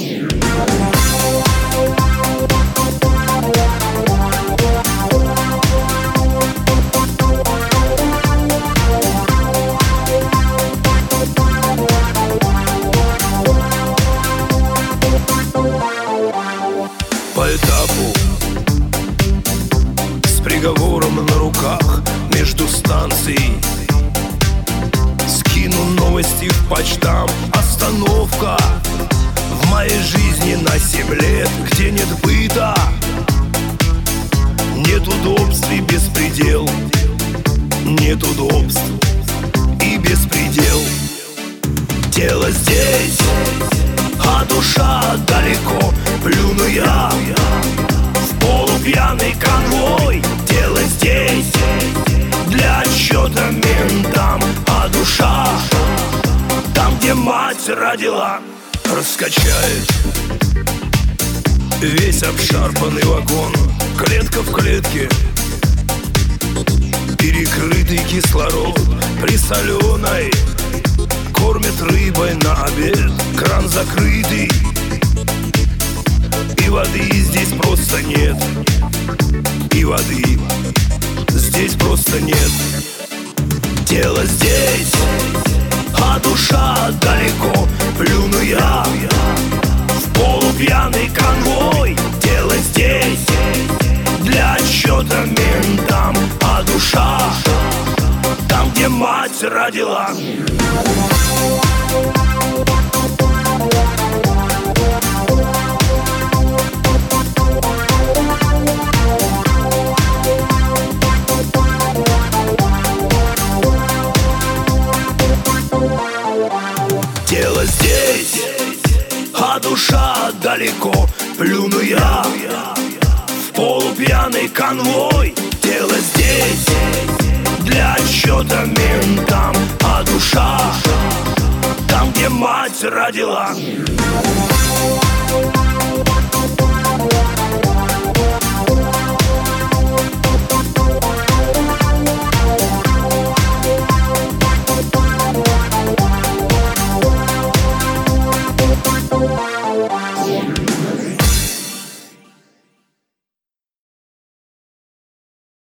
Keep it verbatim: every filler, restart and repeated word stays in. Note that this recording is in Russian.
По этапу, с приговором на руках между станций, скину новости в почтам. Остановка в моей жизни на семь лет, где нет быта, нет удобств и беспредел. Нет удобств и беспредел. Тело здесь, а душа далеко. Плюну я в полупьяный конвой. Тело здесь для отчета ментам, а душа там, где мать родила. Раскачает весь обшарпанный вагон, клетка в клетке, перекрытый кислород присоленой. Кормят рыбой на обед, кран закрытый, и воды здесь просто нет. И воды здесь просто нет. Тело здесь, а душа далеко. Плюну я в полупьяный конвой. Тело здесь для отчета ментам, а душа там, где мать родила. Тело здесь, а душа далеко. Плюну я в полупьяный конвой. Тело здесь для отчета ментам, а душа там, где мать родила.